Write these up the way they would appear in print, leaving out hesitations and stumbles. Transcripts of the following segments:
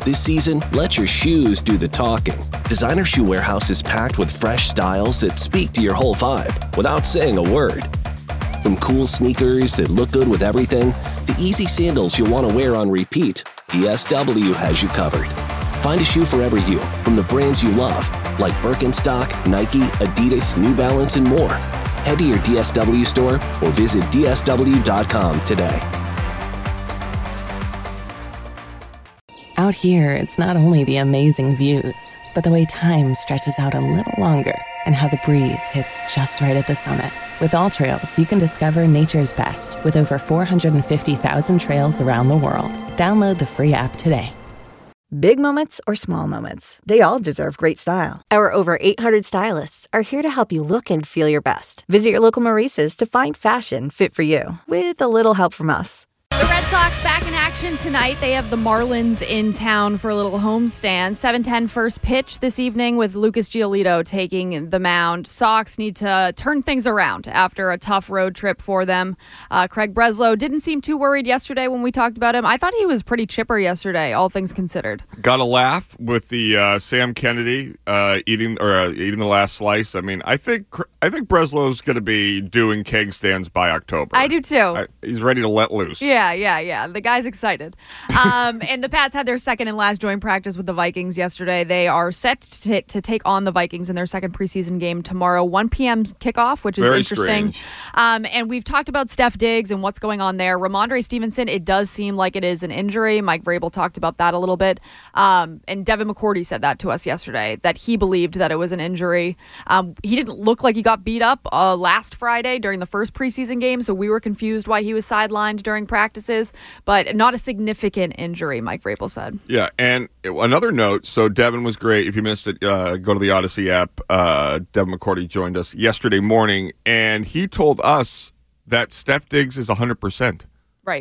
This season, let your shoes do the talking. Designer Shoe Warehouse is packed with fresh styles that speak to your whole vibe without saying a word. From cool sneakers that look good with everything, to easy sandals you'll want to wear on repeat, DSW has you covered. Find a shoe for every you from the brands you love, like Birkenstock, Nike, Adidas, New Balance, and more. Head to your DSW store or visit dsw.com today. Out here, it's not only the amazing views, but the way time stretches out a little longer and how the breeze hits just right at the summit. With AllTrails, you can discover nature's best with over 450,000 trails around the world. Download the free app today. Big moments or small moments, they all deserve great style. Our over 800 stylists are here to help you look and feel your best. Visit your local Maurice's to find fashion fit for you, with a little help from us. The Red Sox back in action tonight. They have the Marlins in town for a little homestand. 7:10 first pitch this evening with Lucas Giolito taking the mound. Sox need to turn things around after a tough road trip for them. Craig Breslow didn't seem too worried yesterday when we talked about him. I thought he was pretty chipper yesterday, all things considered. Got a laugh with the Sam Kennedy eating the last slice. I mean, I think Breslow's going to be doing keg stands by October. I do too. He's ready to let loose. Yeah. The guy's excited. And the Pats had their second and last joint practice with the Vikings yesterday. They are set to take on the Vikings in their second preseason game tomorrow, 1 p.m. kickoff, which is very interesting. And we've talked about Steph Diggs and what's going on there. Ramondre Stevenson, it does seem like it is an injury. Mike Vrabel talked about that a little bit. And Devin McCourty said that to us yesterday, that he believed that it was an injury. He didn't look like he got beat up last Friday during the first preseason game, so we were confused why he was sidelined during practices, but not a significant injury, Mike Vrabel said. Yeah, and another note, so Devin was great. If you missed it, go to the Odyssey app. Devin McCourty joined us yesterday morning, and he told us that Steph Diggs is 100%. Right.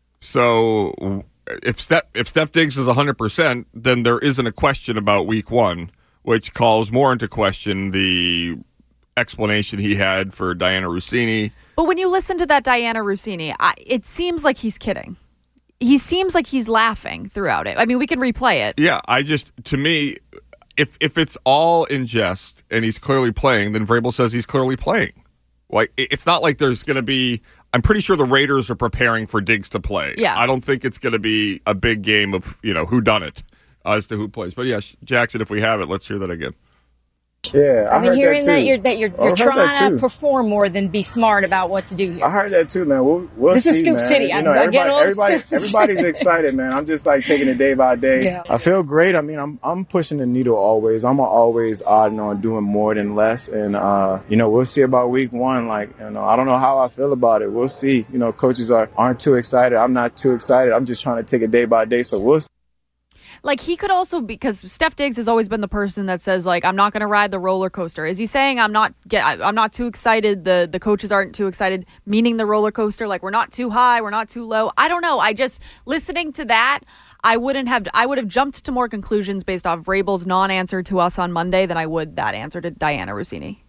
So if Steph Diggs is 100%, then there isn't a question about week one, which calls more into question the explanation he had for Diana Rossini. But when you listen to that Diana Rossini, it seems like he's kidding. He seems like he's laughing throughout it. I mean, we can replay it. Yeah, to me, if it's all in jest and he's clearly playing, then Vrabel says he's clearly playing. Like, it's not like there's going to be, I'm pretty sure the Raiders are preparing for Diggs to play. Yeah. I don't think it's going to be a big game of, who done it as to who plays. But yes, Jackson, if we have it, let's hear that again. Yeah, I've been hearing that you're trying to perform more than be smart about what to do here. I heard that too, man. We'll this see, is Scoop man. City. Everybody's excited, man. I'm just taking it day by day. Yeah. I feel great. I mean, I'm pushing the needle always. I'm always odding on doing more than less, and we'll see about week one. I don't know how I feel about it. We'll see. Coaches aren't too excited. I'm not too excited. I'm just trying to take it day by day. So we'll see. Like, he could also, because Steph Diggs has always been the person that says, I'm not going to ride the roller coaster. Is he saying I'm not too excited, the coaches aren't too excited, meaning the roller coaster, we're not too high, we're not too low? I don't know. Listening to that, I would have jumped to more conclusions based off Vrabel's non-answer to us on Monday than I would that answer to Diana Rossini.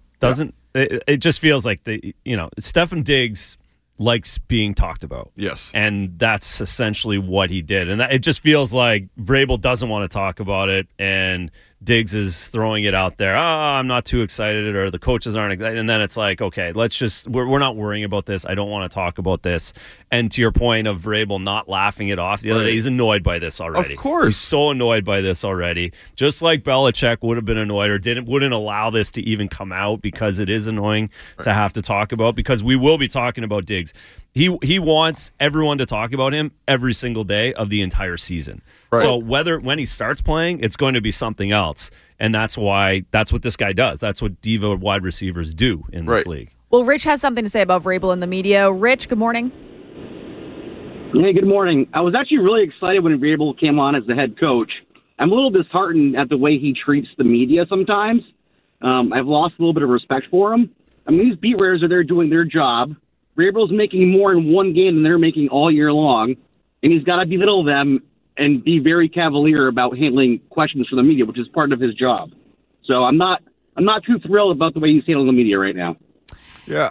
It just feels like Stephen Diggs likes being talked about. Yes. And that's essentially what he did. And it just feels like Vrabel doesn't want to talk about it, and Diggs is throwing it out there. I'm not too excited, or the coaches aren't excited. And then it's like, okay, we're not worrying about this. I don't want to talk about this. And to your point of Vrabel not laughing it off the other day, he's annoyed by this already. Of course. He's so annoyed by this already. Just like Belichick would have been annoyed or wouldn't allow this to even come out, because it is annoying to have to talk about, because we will be talking about Diggs. He wants everyone to talk about him every single day of the entire season. Right. So when he starts playing, it's going to be something else. And that's what this guy does. That's what diva wide receivers do in this league. Well, Rich has something to say about Vrabel in the media. Rich, good morning. Hey, good morning. I was actually really excited when Vrabel came on as the head coach. I'm a little disheartened at the way he treats the media sometimes. I've lost a little bit of respect for him. I mean, these beat writers are there doing their job. Vrabel's making more in one game than they're making all year long, and he's got to belittle them and be very cavalier about handling questions from the media, which is part of his job. So I'm not too thrilled about the way he's handling the media right now. Yeah.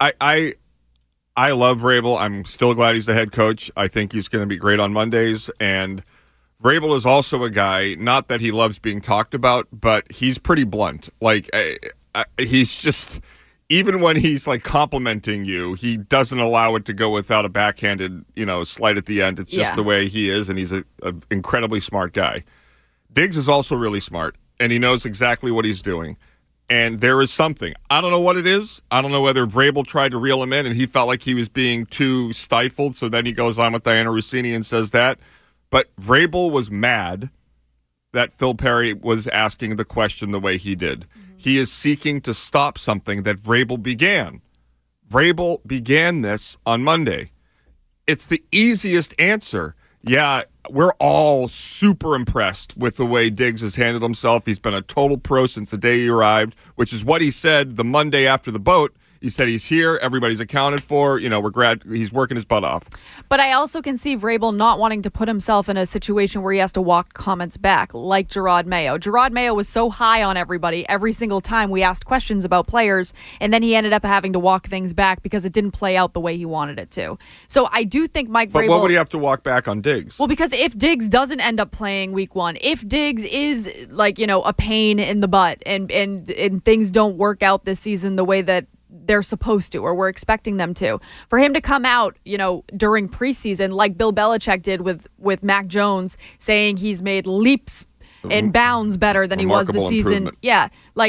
I love Vrabel. I'm still glad he's the head coach. I think he's going to be great on Mondays. And Vrabel is also a guy, not that he loves being talked about, but he's pretty blunt. Like, he's just, even when he's like complimenting you, he doesn't allow it to go without a backhanded, slight at the end. It's just the way he is, and he's an incredibly smart guy. Diggs is also really smart, and he knows exactly what he's doing. And there is something. I don't know what it is. I don't know whether Vrabel tried to reel him in, and he felt like he was being too stifled, so then he goes on with Diana Russini and says that. But Vrabel was mad that Phil Perry was asking the question the way he did. Mm-hmm. He is seeking to stop something that Vrabel began. Vrabel began this on Monday. It's the easiest answer. Yeah, we're all super impressed with the way Diggs has handled himself. He's been a total pro since the day he arrived, which is what he said the Monday after the boat. He said he's here, everybody's accounted for, he's working his butt off. But I also can see Vrabel not wanting to put himself in a situation where he has to walk comments back, like Jerod Mayo. Jerod Mayo was so high on everybody every single time we asked questions about players, and then he ended up having to walk things back because it didn't play out the way he wanted it to. So I do think Mike Vrabel... But what would he have to walk back on Diggs? Well, because if Diggs doesn't end up playing week one, if Diggs is a pain in the butt and things don't work out this season the way that they're supposed to, or we're expecting them to, for him to come out, during preseason, like Bill Belichick did with Mac Jones, saying he's made leaps and bounds better than he was this season. Yeah,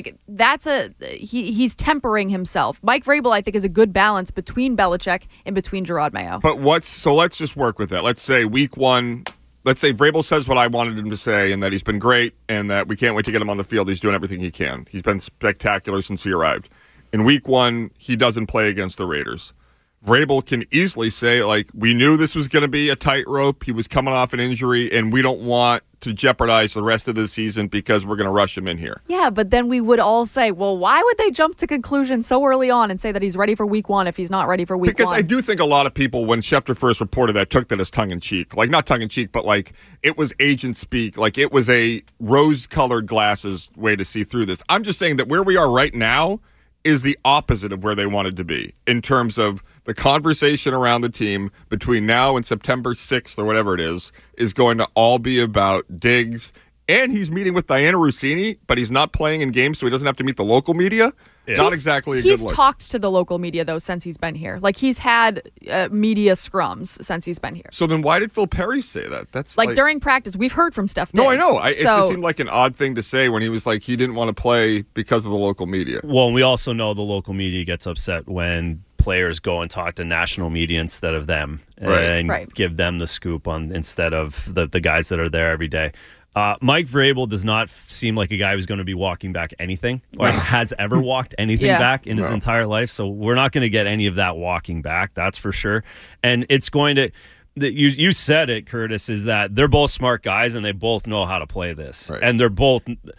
he's tempering himself. Mike Vrabel, I think, is a good balance between Belichick and between Jerod Mayo. But let's just work with that. Let's say week one, let's say Vrabel says what I wanted him to say, and that he's been great, and that we can't wait to get him on the field. He's doing everything he can. He's been spectacular since he arrived. In week one, he doesn't play against the Raiders. Vrabel can easily say, we knew this was going to be a tightrope. He was coming off an injury, and we don't want to jeopardize the rest of the season because we're going to rush him in here. Yeah, but then we would all say, well, why would they jump to conclusions so early on and say that he's ready for week one if he's not ready for week one? Because I do think a lot of people, when Schefter first reported that, took that as tongue-in-cheek. Not tongue-in-cheek, but it was agent speak. It was a rose-colored glasses way to see through this. I'm just saying that where we are right now is the opposite of where they wanted to be in terms of the conversation around the team between now and September 6th or whatever it is going to all be about Diggs. And he's meeting with Diana Russini, but he's not playing in games, so he doesn't have to meet the local media. Yeah. Not exactly a good look. He's talked to the local media, though, since he's been here. He's had media scrums since he's been here. So then why did Phil Perry say that? That's during practice. We've heard from Steph Diggs. No, I know. It just seemed like an odd thing to say when he was he didn't want to play because of the local media. Well, and we also know the local media gets upset when players go and talk to national media instead of them and give them the scoop instead of the guys that are there every day. Mike Vrabel does not seem like a guy who's going to be walking back anything or has ever walked anything back in his entire life. So we're not going to get any of that walking back. That's for sure. And it's going to, you said it, Curtis, is that they're both smart guys and they both know how to play this. Right. And they're both,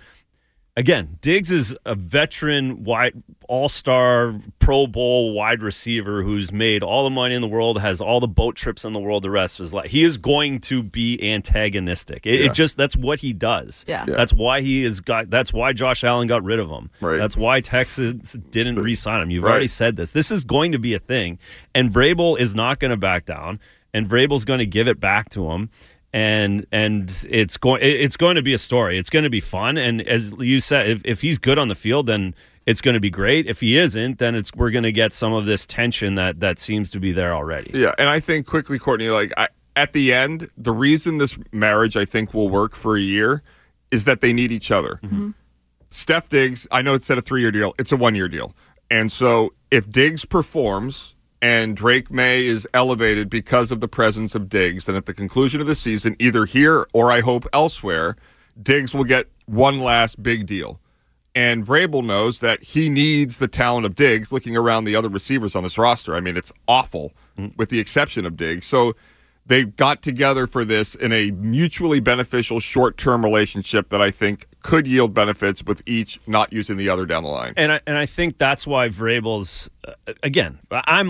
again, Diggs is a veteran all-star Pro Bowl wide receiver who's made all the money in the world, has all the boat trips in the world the rest of his life. He is going to be antagonistic. That's what he does. Yeah. That's why that's why Josh Allen got rid of him. Right. That's why Texas didn't re-sign him. You've already said this. This is going to be a thing. And Vrabel is not going to back down. And Vrabel's going to give it back to him. And it's going to be a story. It's going to be fun. And as you said, if he's good on the field, then it's going to be great. If he isn't, then we're going to get some of this tension that seems to be there already. Yeah, and I think quickly, Courtney, at the end, the reason this marriage I think will work for a year is that they need each other. Mm-hmm. Steph Diggs, I know it said a 3-year deal. It's a 1-year deal. And so if Diggs performs and Drake May is elevated because of the presence of Diggs, then at the conclusion of the season, either here or I hope elsewhere, Diggs will get one last big deal. And Vrabel knows that he needs the talent of Diggs. Looking around the other receivers on this roster, I mean, it's awful with the exception of Diggs. So they got together for this in a mutually beneficial short-term relationship that I think could yield benefits with each not using the other down the line. And I think that's why Vrabel's, again, I'm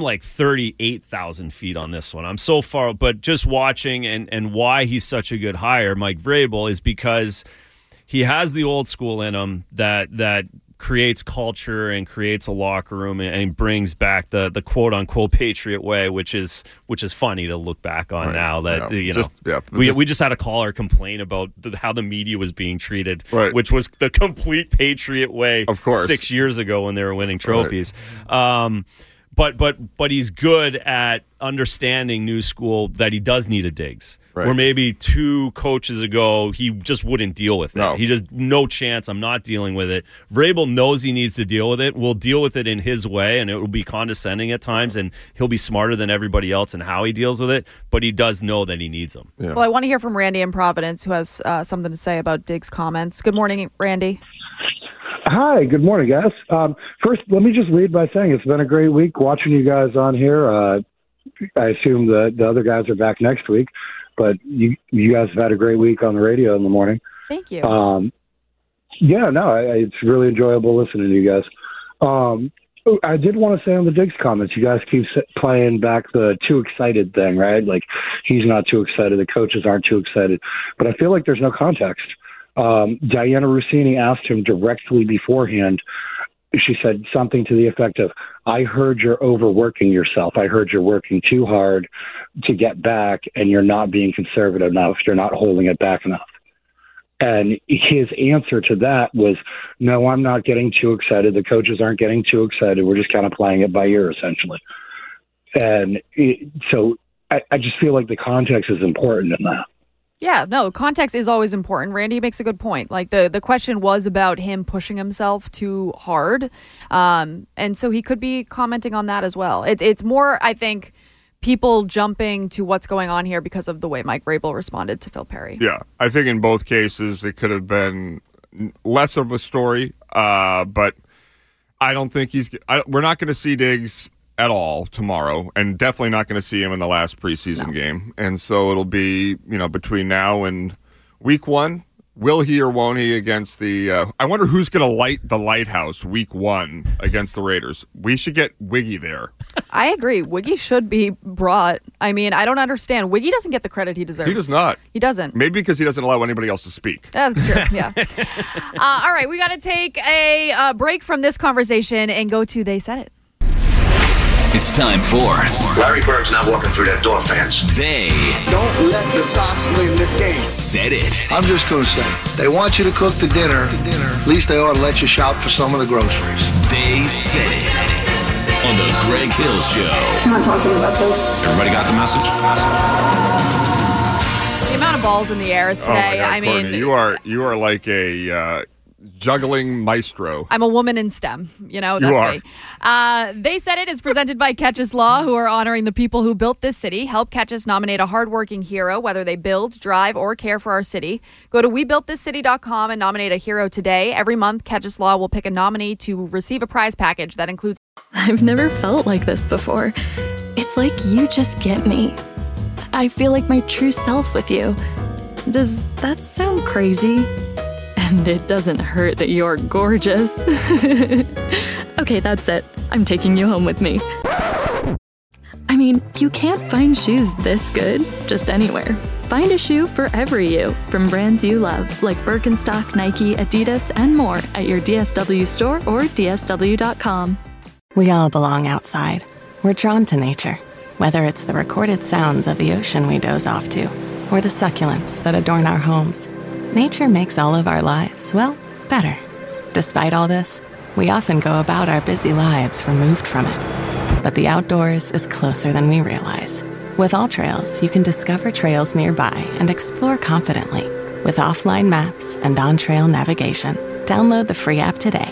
38,000 feet on this one. I'm so far, but just watching and why he's such a good hire, Mike Vrabel, is because he has the old school in him that creates culture and creates a locker room and brings back the quote unquote Patriot way, which is funny to look back on now that we just had a caller complain about how the media was being treated, which was the complete Patriot way, of course, 6 years ago when they were winning trophies. But he's good at understanding new school that he does need a Diggs. Where maybe 2 coaches ago he just wouldn't deal with it. No. He just no chance. I'm not dealing with it. Vrabel knows he needs to deal with it. We'll deal with it in his way, and it will be condescending at times, and he'll be smarter than everybody else in how he deals with it. But he does know that he needs them. Yeah. Well, I want to hear from Randy in Providence, who has something to say about Diggs' comments. Good morning, Randy. Hi, good morning, guys. First, let me just lead by saying it's been a great week watching you guys on here. I assume the other guys are back next week, but you guys have had a great week on the radio in the morning. Thank you. It's really enjoyable listening to you guys. I did want to say on the Diggs comments, you guys keep playing back the too excited thing, right? Like he's not too excited, the coaches aren't too excited, but I feel like there's no context. Diana Rossini asked him directly beforehand. She said something to the effect of, I heard you're overworking yourself. I heard you're working too hard to get back and you're not being conservative enough. You're not holding it back enough. And his answer to that was, no, I'm not getting too excited. The coaches aren't getting too excited. We're just kind of playing it by ear, essentially. And so I just feel like the context is important in that. Yeah, no, context is always important. Randy makes a good point. Like the question was about him pushing himself too hard. And so he could be commenting on that as well. It's more, I think, people jumping to what's going on here because of the way Mike Vrabel responded to Phil Perry. Yeah, I think in both cases it could have been less of a story, but I don't think we're not going to see Diggs at all tomorrow, and definitely not going to see him in the last preseason game. And so it'll be, between now and week 1, will he or won't he against the I wonder who's going to light the lighthouse week 1 against the Raiders. We should get Wiggy there. I agree. Wiggy should be brought. I mean, I don't understand. Wiggy doesn't get the credit he deserves. He does not. He doesn't. Maybe because he doesn't allow anybody else to speak. That's true, yeah. All right, we got to take a break from this conversation and go to They Said It. It's time for Larry Bird's not walking through that door, fans. They don't let the Sox win this game. Said it. I'm just going to say, they want you to cook the dinner. At least they ought to let you shop for some of the groceries. They said it on the Greg Hill Show. I'm not talking about this. Everybody got the message? The amount of balls in the air today. Oh my God, Courtney, you are like a juggling maestro. I'm a woman in STEM. That's me. They Said It is presented by Catchus Law, who are honoring the people who built this city. Help Catchus nominate a hardworking hero, whether they build, drive, or care for our city. Go to WeBuiltThisCity.com and nominate a hero today. Every month, Catchus Law will pick a nominee to receive a prize package that includes... I've never felt like this before. It's like you just get me. I feel like my true self with you. Does that sound crazy? And it doesn't hurt that you're gorgeous. Okay, that's it. I'm taking you home with me. I mean, you can't find shoes this good just anywhere. Find a shoe for every you from brands you love, like Birkenstock, Nike, Adidas, and more at your DSW store or DSW.com. We all belong outside. We're drawn to nature, whether it's the recorded sounds of the ocean we doze off to, or the succulents that adorn our homes. Nature makes all of our lives, well, better. Despite all this, we often go about our busy lives removed from it. But the outdoors is closer than we realize. With AllTrails, you can discover trails nearby and explore confidently. With offline maps and on-trail navigation, download the free app today.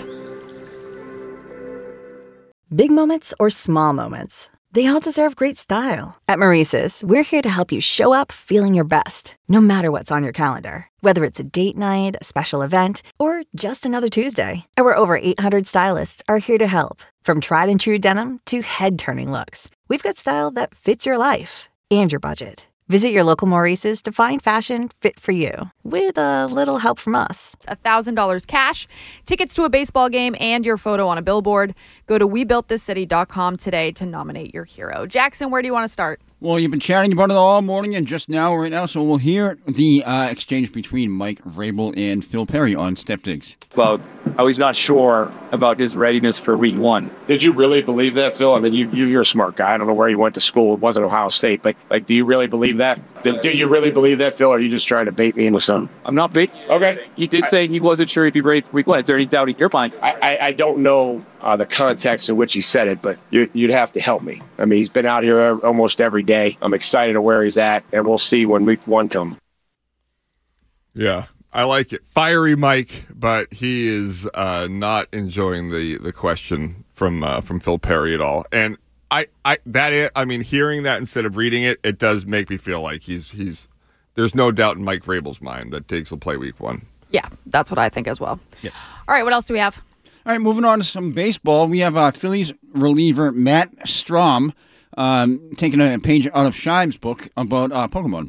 Big moments or small moments, they all deserve great style. At Maurice's, we're here to help you show up feeling your best, no matter what's on your calendar. Whether it's a date night, a special event, or just another Tuesday, our over 800 stylists are here to help. From tried and true denim to head-turning looks, we've got style that fits your life and your budget. Visit your local Maurice's to find fashion fit for you, with a little help from us. $1,000 cash, tickets to a baseball game, and your photo on a billboard. Go to WeBuiltThisCity.com today to nominate your hero. Jackson, where do you want to start? Well, you've been chatting about it all morning and just now, right now, so we'll hear the exchange between Mike Vrabel and Phil Perry on Step Diggs. About I was not sure about his readiness for week one. Did you really believe that, Phil? I mean, you're a smart guy. I don't know where you went to school. It wasn't Ohio State. But, do you really believe that? Do you really believe that, Phil, or are you just trying to bait me into something? I'm not baiting. Okay. He did say he wasn't sure he'd be ready for week one. Is there any doubt in your mind? I don't know the context in which he said it, but you'd have to help me. I mean, he's been out here almost every day. I'm excited to where he's at, and we'll see when week one comes. Yeah, I like it. Fiery Mike, but he is not enjoying the question from Phil Perry at all. And I mean, hearing that instead of reading it, it does make me feel like he's. There's no doubt in Mike Vrabel's mind that Diggs will play week one. Yeah, that's what I think as well. Yeah. All right, what else do we have? All right, moving on to some baseball. We have Phillies reliever Matt Strom taking a page out of Shime's book about Pokemon.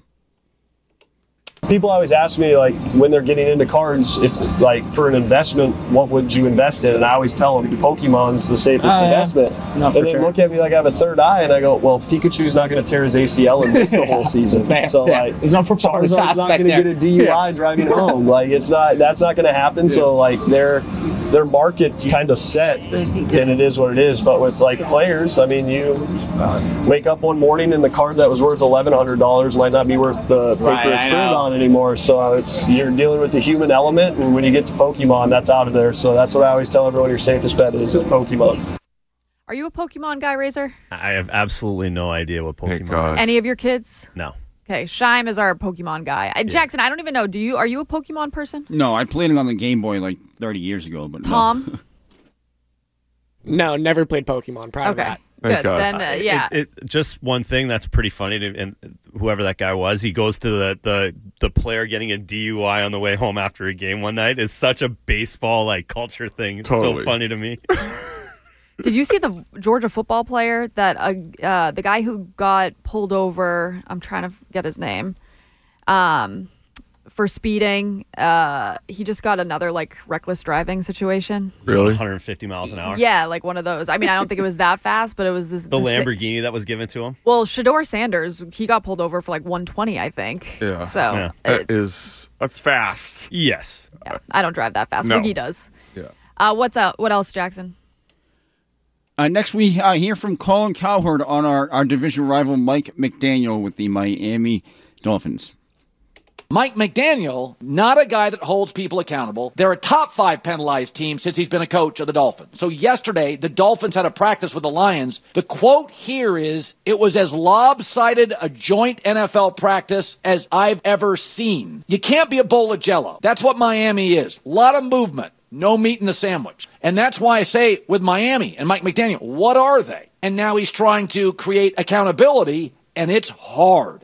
People always ask me, like, when they're getting into cards, if, like, for an investment, what would you invest in? And I always tell them Pokemon's the safest investment. No, and they look at me like I have a third eye, and I go, well, Pikachu's not going to tear his ACL and miss the whole season. So, like, there's no performance Charizard's not going to get a DUI driving home. Like, that's not going to happen. So, like, their market's kind of set, and it is what it is. But with, like, players, I mean, you wake up one morning and the card that was worth $1,100 might not be worth the paper it's printed on anymore. So you're dealing with the human element, and when you get to Pokemon, that's out of there. So that's what I always tell everyone: your safest bet is Pokemon. Are you a Pokemon guy, Razor? I have absolutely no idea what Pokemon is. Any of your kids? No. Okay, Shime is our Pokemon guy. Jackson, I don't even know. Are you a Pokemon person? No, I played it on the Game Boy like 30 years ago. But Tom? No, never played Pokemon prior to that. Good. Then, yeah. Just one thing that's pretty funny, and whoever that guy was, he goes to the player getting a DUI on the way home after a game one night. It's such a baseball like culture thing. It's so funny to me. Did you see the Georgia football player that the guy who got pulled over? I'm trying to get his name. For speeding, he just got another like reckless driving situation. Really? 150 miles an hour? Yeah, like one of those. I mean, I don't think it was that fast, but it was this. The Lamborghini that was given to him? Well, Shedeur Sanders, he got pulled over for like 120, I think. Yeah. So that's fast. Yes. Yeah, I don't drive that fast. No. Wiggy does. Yeah. What's up? What else, Jackson? Next, we hear from Colin Cowherd on our division rival Mike McDaniel with the Miami Dolphins. Mike McDaniel, not a guy that holds people accountable. They're a top 5 penalized team since he's been a coach of the Dolphins. So yesterday, the Dolphins had a practice with the Lions. The quote here is, it was as lopsided a joint NFL practice as I've ever seen. You can't be a bowl of Jell-O. That's what Miami is. A lot of movement. No meat in the sandwich. And that's why I say with Miami and Mike McDaniel, what are they? And now he's trying to create accountability, and it's hard.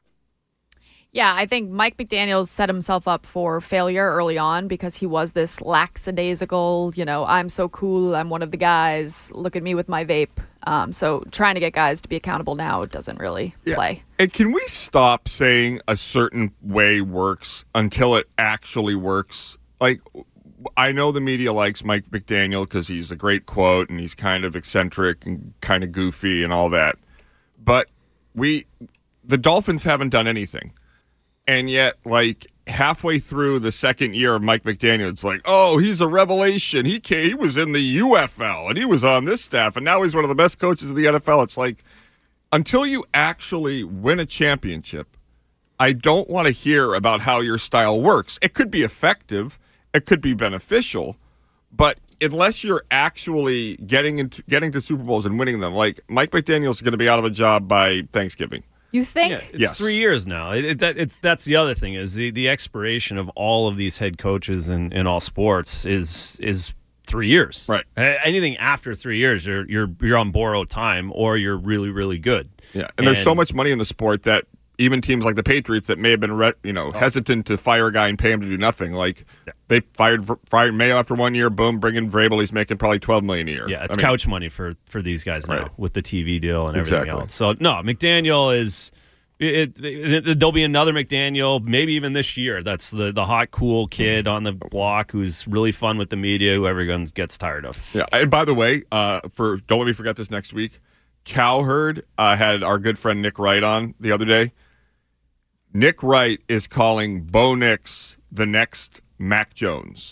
Yeah, I think Mike McDaniels set himself up for failure early on because he was this lackadaisical, I'm so cool, I'm one of the guys, look at me with my vape. So trying to get guys to be accountable now doesn't really play. And can we stop saying a certain way works until it actually works? Like, I know the media likes Mike McDaniel because he's a great quote and he's kind of eccentric and kind of goofy and all that. But the Dolphins haven't done anything. And yet, like, halfway through the second year of Mike McDaniel, it's like, oh, he's a revelation. He was in the UFL, and he was on this staff, and now he's one of the best coaches of the NFL. It's like, until you actually win a championship, I don't want to hear about how your style works. It could be effective. It could be beneficial. But unless you're actually getting to Super Bowls and winning them, like, Mike McDaniel's going to be out of a job by Thanksgiving. You think? Yeah, it's 3 years now. That's the other thing is the expiration of all of these head coaches in all sports is 3 years. Right. Anything after 3 years, you're on borrowed time or you're really, really good. Yeah, and there's so much money in the sport that even teams like the Patriots that may have been hesitant to fire a guy and pay him to do nothing, like they fired Mayo after 1 year, boom, bring in Vrabel, he's making probably $12 million a year. Yeah, it's couch money for these guys now with the TV deal and everything else. So no, McDaniel is there'll be another McDaniel, maybe even this year. That's the hot, cool kid on the block who's really fun with the media, who everyone gets tired of. Yeah, and by the way, don't let me forget this next week. Cowherd had our good friend Nick Wright on the other day. Nick Wright is calling Bo Nix the next Mac Jones.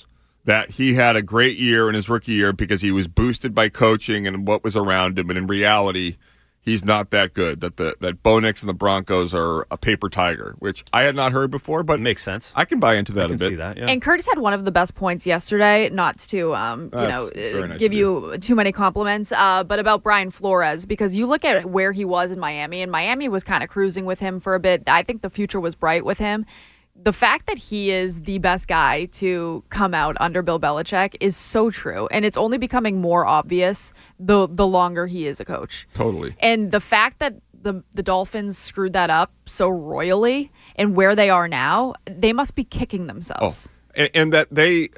that he had a great year in his rookie year because he was boosted by coaching and what was around him. And in reality, he's not that good. That Bo Nix and the Broncos are a paper tiger, which I had not heard before, but it makes sense. I can buy into that a bit. See that, yeah. And Curtis had one of the best points yesterday, not to nice give you too many compliments, but about Brian Flores, because you look at where he was in Miami, and Miami was kind of cruising with him for a bit. I think the future was bright with him. The fact that he is the best guy to come out under Bill Belichick is so true. And it's only becoming more obvious the longer he is a coach. Totally. And the fact that the Dolphins screwed that up so royally and where they are now, they must be kicking themselves. Oh. And that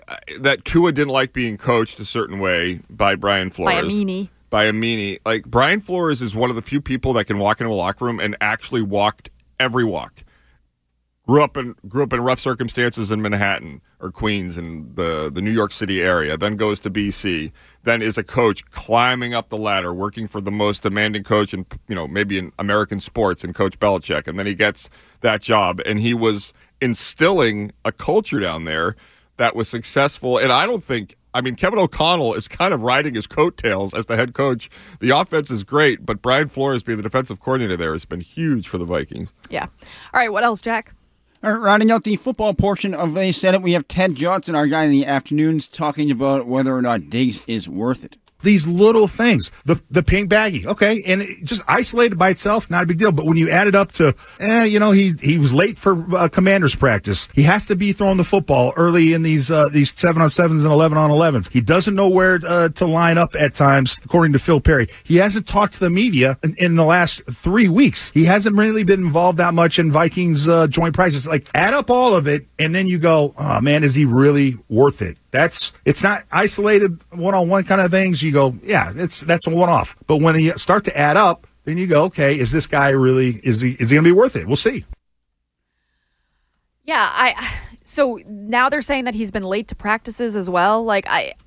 Tua didn't like being coached a certain way by Brian Flores. By Amini. Like, Brian Flores is one of the few people that can walk into a locker room and actually walked every walk. Grew up in rough circumstances in Manhattan or Queens in the New York City area, then goes to BC, then is a coach climbing up the ladder, working for the most demanding coach in, maybe in American sports, in Coach Belichick, and then he gets that job, and he was instilling a culture down there that was successful. And Kevin O'Connell is kind of riding his coattails as the head coach. The offense is great, but Brian Flores being the defensive coordinator there has been huge for the Vikings. Yeah. All right, what else, Jack? All right, rounding out the football portion of They Said It, we have Ted Johnson, our guy in the afternoons, talking about whether or not Diggs is worth it. These little things, the pink baggie, okay, and just isolated by itself, not a big deal. But when you add it up to, he was late for Commanders practice. He has to be throwing the football early in these 7-on-7s and 11-on-11s. He doesn't know where to line up at times, according to Phil Perry. He hasn't talked to the media in the last 3 weeks. He hasn't really been involved that much in Vikings joint practice. Like, add up all of it, and then you go, oh man, is he really worth it? It's not isolated one-on-one kind of things. You go, yeah, that's a one-off. But when you start to add up, then you go, okay, is this guy really, is he going to be worth it? We'll see. Yeah, so now they're saying that he's been late to practices as well. Like,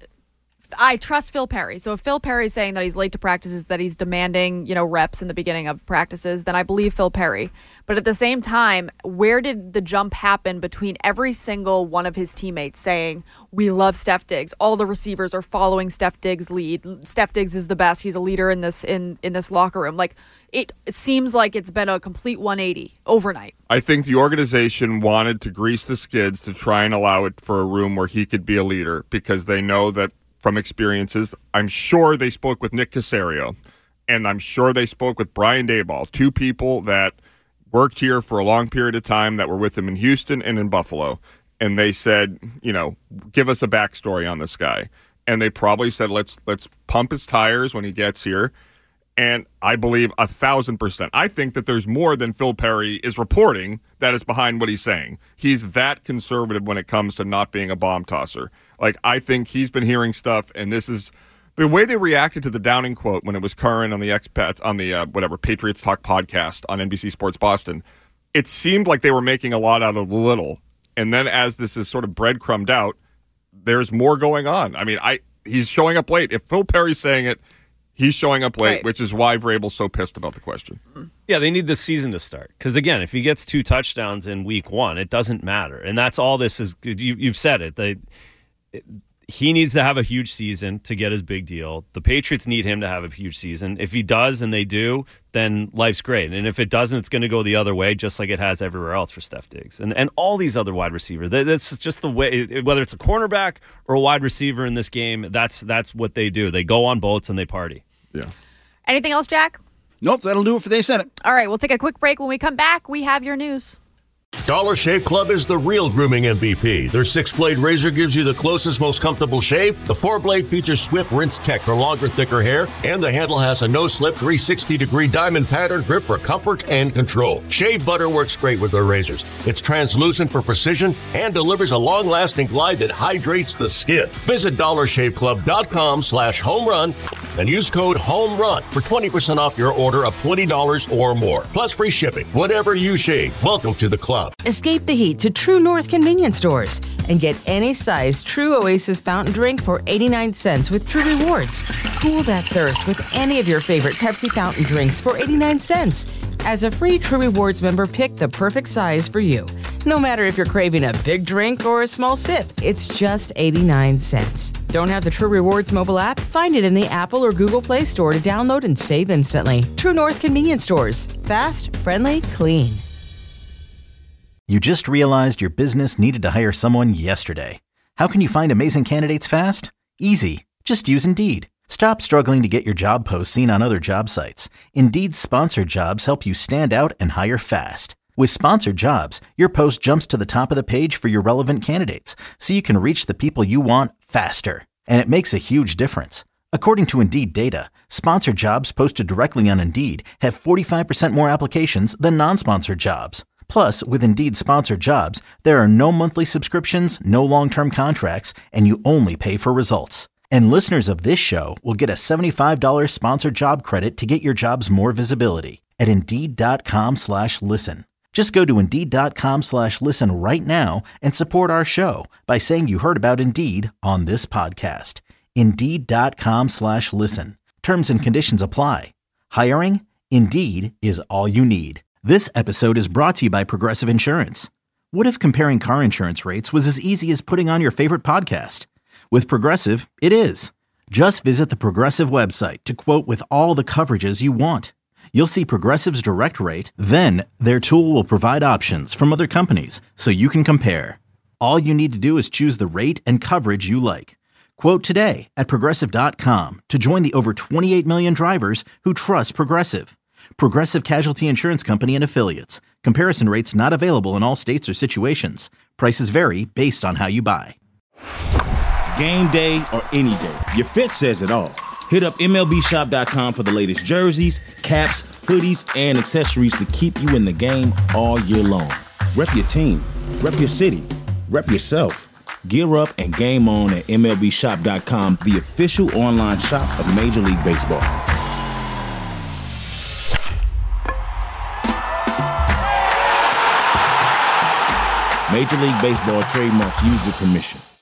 I trust Phil Perry. So if Phil Perry is saying that he's late to practices, that he's demanding, reps in the beginning of practices, then I believe Phil Perry. But at the same time, where did the jump happen between every single one of his teammates saying, we love Steph Diggs, all the receivers are following Steph Diggs' lead, Steph Diggs is the best, he's a leader in this locker room. Like, it seems like it's been a complete 180 overnight. I think the organization wanted to grease the skids to try and allow it for a room where he could be a leader, because they know that from experiences, I'm sure they spoke with Nick Caserio, and I'm sure they spoke with Brian Daboll, two people that worked here for a long period of time that were with him in Houston and in Buffalo. And they said, give us a backstory on this guy. And they probably said, let's pump his tires when he gets here. And I believe 1,000%. I think that there's more than Phil Perry is reporting that is behind what he's saying. He's that conservative when it comes to not being a bomb tosser. Like, I think he's been hearing stuff, and this is the way they reacted to the Downing quote when it was current on the expats on the Patriots Talk podcast on NBC Sports Boston. It seemed like they were making a lot out of little, and then as this is sort of breadcrumbed out, there's more going on. I mean, he's showing up late. If Phil Perry's saying it, he's showing up late, right, which is why Vrabel's so pissed about the question. Yeah, they need the season to start. Because, again, if he gets 2 touchdowns in week 1, it doesn't matter. And that's all this is. You've said it. He needs to have a huge season to get his big deal. The Patriots need him to have a huge season. If he does, and they do, then life's great. And if it doesn't, it's going to go the other way, just like it has everywhere else for Steph Diggs. And all these other wide receivers. That's just the way, whether it's a cornerback or a wide receiver in this game, that's what they do. They go on boats and they party. Yeah. Anything else, Jack? Nope, that'll do it for They Said It. All right, we'll take a quick break. When we come back, we have your news. Dollar Shave Club is the real grooming MVP. Their 6-blade razor gives you the closest, most comfortable shave. The 4-blade features swift rinse tech for longer, thicker hair. And the handle has a no-slip 360-degree diamond pattern grip for comfort and control. Shave butter works great with their razors. It's translucent for precision and delivers a long-lasting glide that hydrates the skin. Visit DollarShaveClub.com/homerun and use code HOMERUN for 20% off your order of $20 or more. Plus free shipping. Whatever you shave, welcome to the club. Escape the heat to True North convenience stores and get any size True Oasis fountain drink for 89 cents with True Rewards. Cool that thirst with any of your favorite Pepsi fountain drinks for 89 cents. As a free True Rewards member, pick the perfect size for you. No matter if you're craving a big drink or a small sip, it's just 89 cents. Don't have the True Rewards mobile app? Find it in the Apple or Google Play Store to download and save instantly. True North Convenience Stores. Fast, friendly, clean. You just realized your business needed to hire someone yesterday. How can you find amazing candidates fast? Easy. Just use Indeed. Stop struggling to get your job posts seen on other job sites. Indeed's sponsored jobs help you stand out and hire fast. With sponsored jobs, your post jumps to the top of the page for your relevant candidates, so you can reach the people you want faster. And it makes a huge difference. According to Indeed data, sponsored jobs posted directly on Indeed have 45% more applications than non-sponsored jobs. Plus, with Indeed sponsored jobs, there are no monthly subscriptions, no long-term contracts, and you only pay for results. And listeners of this show will get a $75 sponsored job credit to get your jobs more visibility at Indeed.com/listen. Just go to Indeed.com/listen right now and support our show by saying you heard about Indeed on this podcast. Indeed.com/listen. Terms and conditions apply. Hiring? Indeed is all you need. This episode is brought to you by Progressive Insurance. What if comparing car insurance rates was as easy as putting on your favorite podcast? With Progressive, it is. Just visit the Progressive website to quote with all the coverages you want. You'll see Progressive's direct rate, then their tool will provide options from other companies so you can compare. All you need to do is choose the rate and coverage you like. Quote today at Progressive.com to join the over 28 million drivers who trust Progressive. Progressive Casualty Insurance Company and Affiliates. Comparison rates not available in all states or situations. Prices vary based on how you buy. Game day or any day, your fit says it all. Hit up MLBshop.com for the latest jerseys, caps, hoodies, and accessories to keep you in the game all year long. Rep your team, rep your city, rep yourself. Gear up and game on at MLBshop.com, the official online shop of Major League Baseball. Major League Baseball trademarks used with permission.